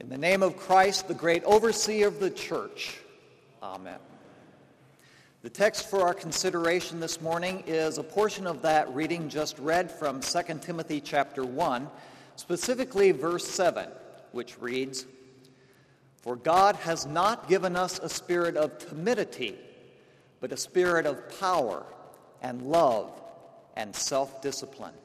In the name of Christ, the great overseer of the church. Amen. The text for our consideration this morning is a portion of that reading just read from 2 Timothy chapter 1, specifically verse 7, which reads, "For God has not given us a spirit of timidity, but a spirit of power and love and self-discipline."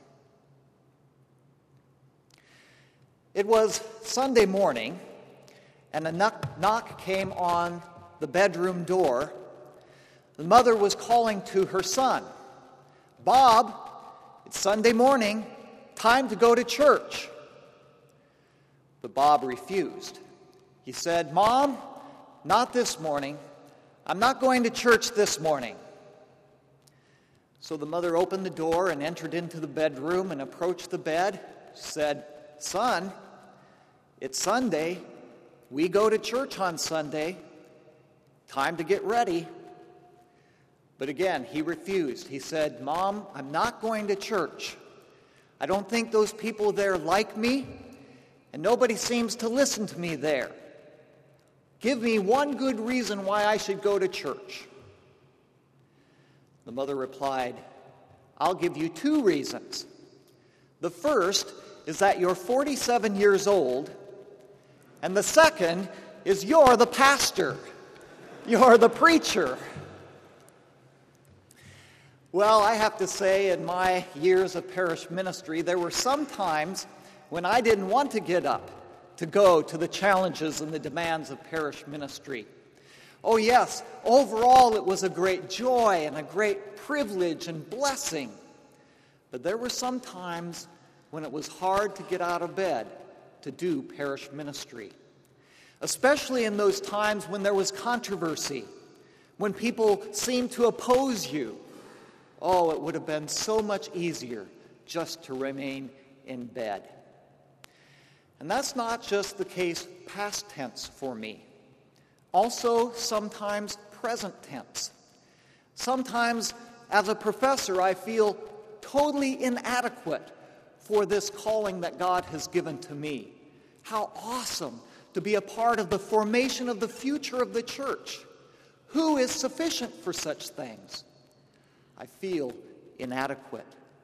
It was Sunday morning, and a knock came on the bedroom door. The mother was calling to her son, "Bob, it's Sunday morning, time to go to church." But Bob refused. He said, "Mom, not this morning. I'm not going to church this morning." So the mother opened the door and entered into the bedroom and approached the bed. She said, "Son, it's Sunday. We go to church on Sunday. Time to get ready." But again, he refused. He said, "Mom, I'm not going to church. I don't think those people there like me, and nobody seems to listen to me there. Give me one good reason why I should go to church." The mother replied, "I'll give you two reasons. The first is that you're 47 years old, and the second is you're the pastor. You're the preacher." Well, I have to say, in my years of parish ministry, there were some times when I didn't want to get up to go to the challenges and the demands of parish ministry. Oh yes, overall it was a great joy and a great privilege and blessing. But there were some times when it was hard to get out of bed to do parish ministry. Especially in those times when there was controversy, when people seemed to oppose you. Oh, it would have been so much easier just to remain in bed. And that's not just the case past tense for me. Also, sometimes present tense. Sometimes, as a professor, I feel totally inadequate for this calling that God has given to me. How awesome to be a part of the formation of the future of the church. Who is sufficient for such things? I feel inadequate.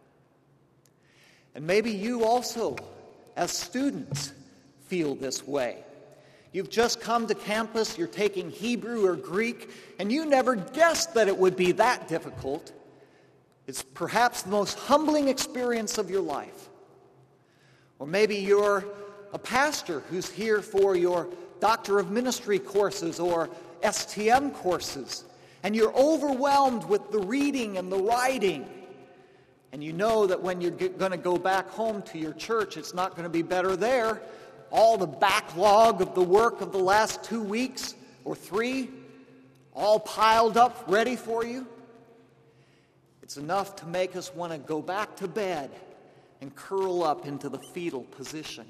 And maybe you also, as students, feel this way. You've just come to campus, you're taking Hebrew or Greek, and you never guessed that it would be that difficult. It's perhaps the most humbling experience of your life. Or maybe you're a pastor who's here for your Doctor of Ministry courses or STM courses, and you're overwhelmed with the reading and the writing, and you know that when you're going to go back home to your church, it's not going to be better there. All the backlog of the work of the last 2 weeks or 3, all piled up, ready for you. It's enough to make us want to go back to bed and curl up into the fetal position.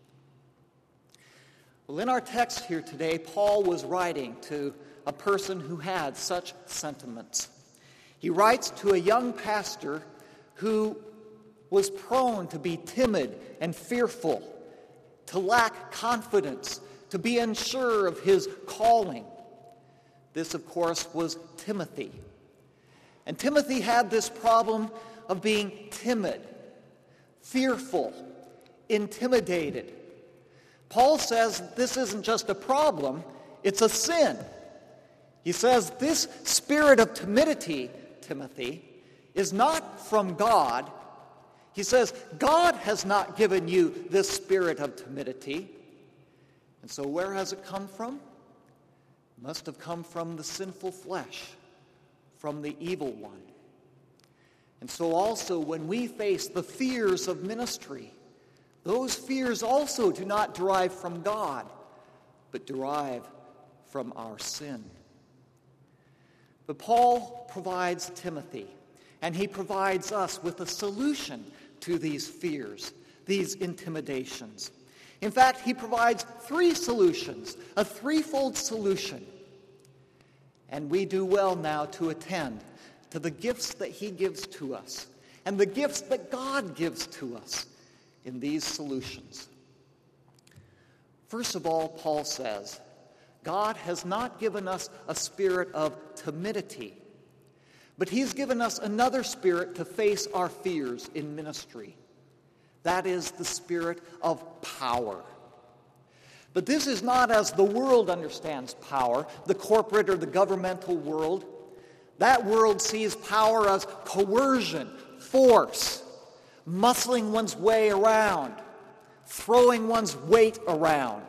Well, in our text here today, Paul was writing to a person who had such sentiments. He writes to a young pastor who was prone to be timid and fearful, to lack confidence, to be unsure of his calling. This, of course, was Timothy. And Timothy had this problem of being timid, fearful, intimidated. Paul says this isn't just a problem, it's a sin. He says this spirit of timidity, Timothy, is not from God. He says God has not given you this spirit of timidity. And so where has it come from? It must have come from the sinful flesh, from the evil one. And so also when we face the fears of ministry, those fears also do not derive from God, but derive from our sin. But Paul provides Timothy, and he provides us with a solution to these fears, these intimidations. In fact, he provides 3 solutions, a threefold solution. And we do well now to attend to the gifts that he gives to us and the gifts that God gives to us in these solutions. First of all, Paul says, God has not given us a spirit of timidity, but he's given us another spirit to face our fears in ministry. That is the spirit of power. But this is not as the world understands power, the corporate or the governmental world. That world sees power as coercion, force, muscling one's way around, throwing one's weight around.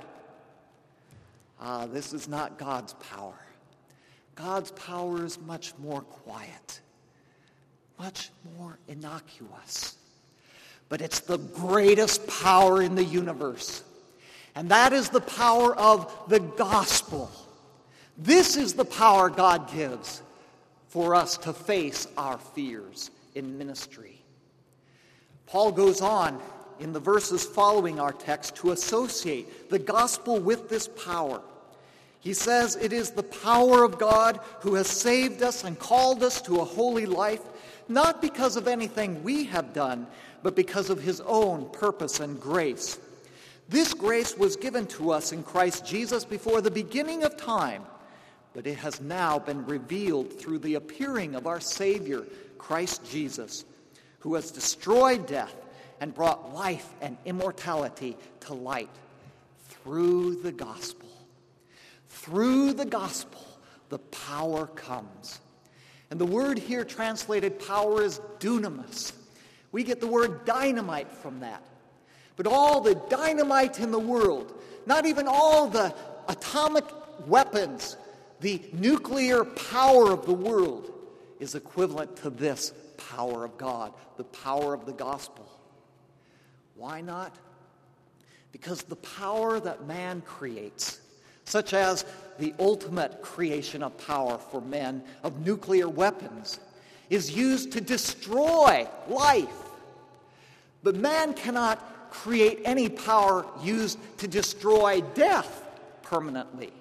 This is not God's power. God's power is much more quiet, much more innocuous. But it's the greatest power in the universe. And that is the power of the gospel. This is the power God gives for us to face our fears in ministry. Paul goes on in the verses following our text to associate the gospel with this power. He says it is the power of God who has saved us and called us to a holy life, not because of anything we have done, but because of his own purpose and grace. This grace was given to us in Christ Jesus before the beginning of time, but it has now been revealed through the appearing of our Savior, Christ Jesus, who has destroyed death and brought life and immortality to light through the gospel. Through the gospel, the power comes. And the word here translated power is dunamis. We get the word dynamite from that. But all the dynamite in the world, not even all the atomic weapons, the nuclear power of the world, is equivalent to this power of God, the power of the gospel. Why not? Because the power that man creates, such as the ultimate creation of power for men of nuclear weapons, is used to destroy life. But man cannot create any power used to destroy death permanently.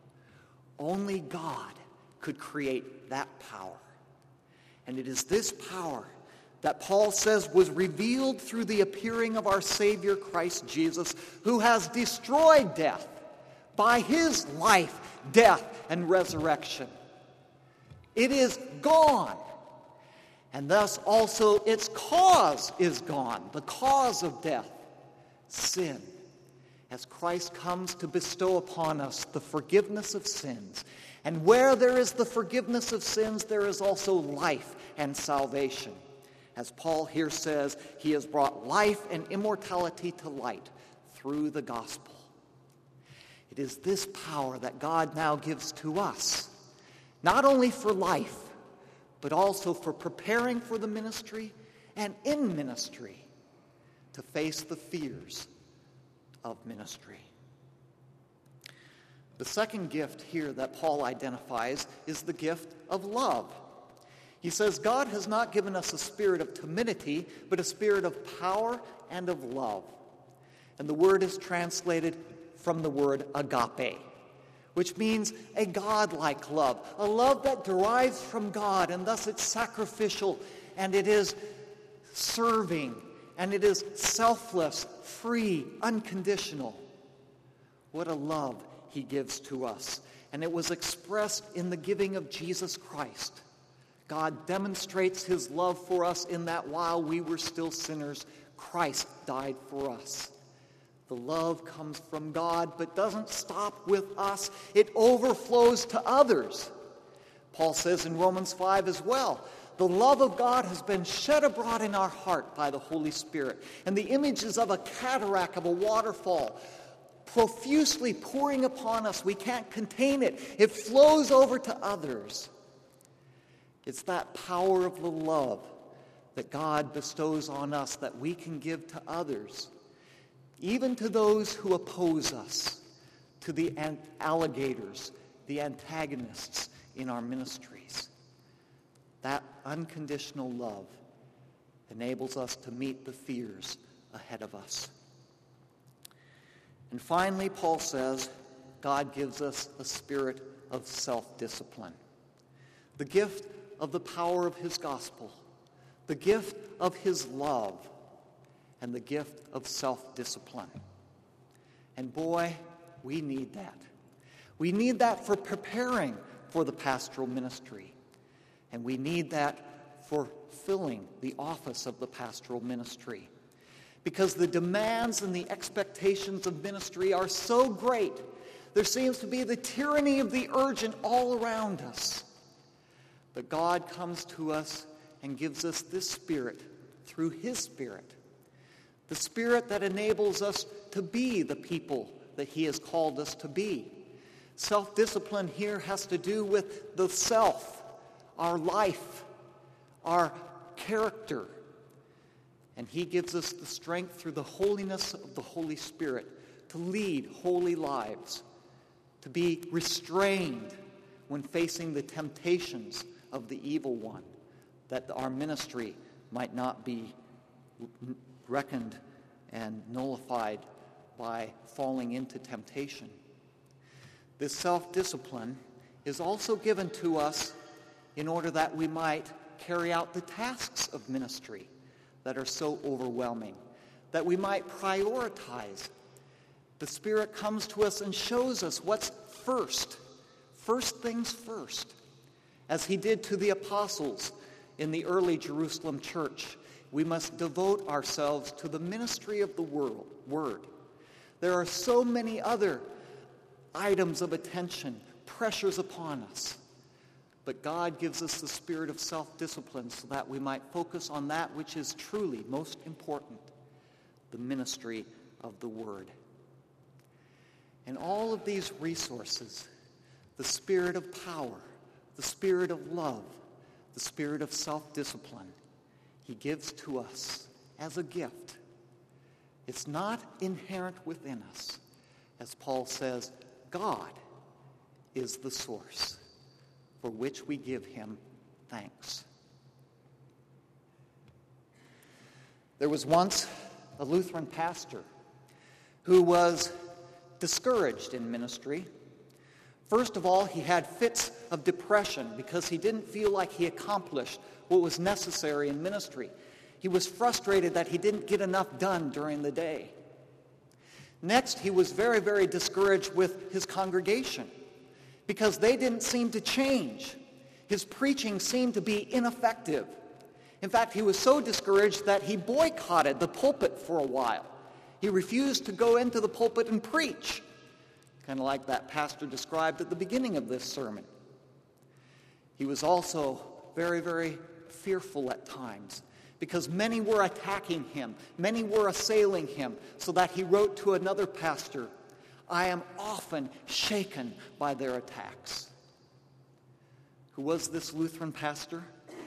Only God could create that power. And it is this power that Paul says was revealed through the appearing of our Savior Christ Jesus, who has destroyed death by his life, death, and resurrection. It is gone. And thus also its cause is gone, the cause of death, sin. As Christ comes to bestow upon us the forgiveness of sins. And where there is the forgiveness of sins, there is also life and salvation. As Paul here says, he has brought life and immortality to light through the gospel. It is this power that God now gives to us, not only for life, but also for preparing for the ministry and in ministry to face the fears of ministry. The second gift here that Paul identifies is the gift of love. He says, God has not given us a spirit of timidity, but a spirit of power and of love. And the word is translated from the word agape, which means a God-like love, a love that derives from God, and thus it's sacrificial, and it is serving, and it is selfless, free, unconditional. What a love he gives to us. And it was expressed in the giving of Jesus Christ. God demonstrates his love for us in that while we were still sinners, Christ died for us. The love comes from God, but doesn't stop with us. It overflows to others. Paul says in Romans 5 as well, the love of God has been shed abroad in our heart by the Holy Spirit. And the images of a cataract, of a waterfall, profusely pouring upon us. We can't contain it. It flows over to others. It's that power of the love that God bestows on us that we can give to others, even to those who oppose us, to the alligators, the antagonists in our ministries. That unconditional love enables us to meet the fears ahead of us. And finally, Paul says, God gives us a spirit of self-discipline. The gift of the power of his gospel, the gift of his love, and the gift of self-discipline. And boy, We need that. We need that for preparing for the pastoral ministry. And we need that for filling the office of the pastoral ministry. Because the demands and the expectations of ministry are so great, there seems to be the tyranny of the urgent all around us. But God comes to us and gives us this Spirit through His Spirit. The Spirit that enables us to be the people that He has called us to be. Self-discipline here has to do with the self, our life, our character. And He gives us the strength through the holiness of the Holy Spirit to lead holy lives, to be restrained when facing the temptations of the evil one, that our ministry might not be reckoned and nullified by falling into temptation. This self-discipline is also given to us in order that we might carry out the tasks of ministry that are so overwhelming, that we might prioritize. The Spirit comes to us and shows us what's first things first, as He did to the apostles in the early Jerusalem church. We must devote ourselves to the ministry of the Word. There are so many other items of attention, pressures upon us. But God gives us the spirit of self-discipline so that we might focus on that which is truly most important, the ministry of the Word. And all of these resources, the spirit of power, the spirit of love, the spirit of self-discipline, He gives to us as a gift. It's not inherent within us. As Paul says, God is the source for which we give Him thanks. There was once a Lutheran pastor who was discouraged in ministry. First of all, he had fits of depression because he didn't feel like he accomplished what was necessary in ministry. He was frustrated that he didn't get enough done during the day. Next, he was very, very discouraged with his congregation because they didn't seem to change. His preaching seemed to be ineffective. In fact, he was so discouraged that he boycotted the pulpit for a while. He refused to go into the pulpit and preach, kind of like that pastor described at the beginning of this sermon. He was also very, very fearful at times because many were attacking him, many were assailing him, so that he wrote to another pastor, "I am often shaken by their attacks." Who was this Lutheran pastor?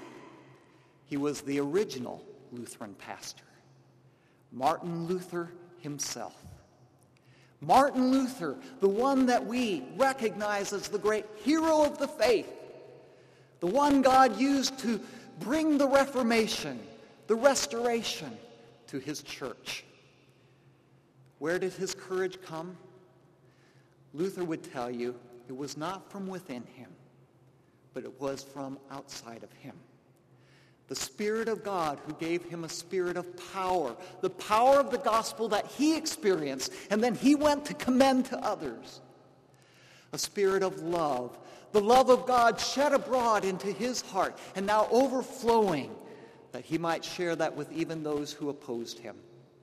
He was the original Lutheran pastor, Martin Luther himself. Martin Luther, the one that we recognize as the great hero of the faith, the one God used to bring the Reformation, the restoration to His church. Where did his courage come? Luther would tell you it was not from within him, but it was from outside of him. The Spirit of God who gave him a spirit of power, the power of the gospel that he experienced, and then he went to commend to others. A spirit of love, the love of God shed abroad into his heart and now overflowing, that he might share that with even those who opposed him.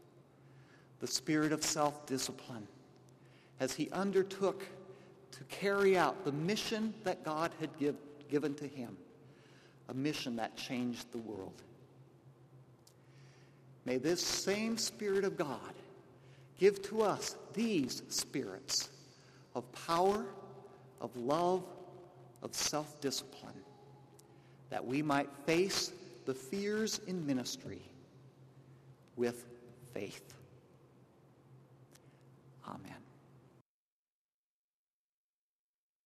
The spirit of self-discipline, as he undertook to carry out the mission that God had given to him, a mission that changed the world. May this same Spirit of God give to us these spirits of power, of love, of self-discipline, that we might face the fears in ministry with faith. Amen.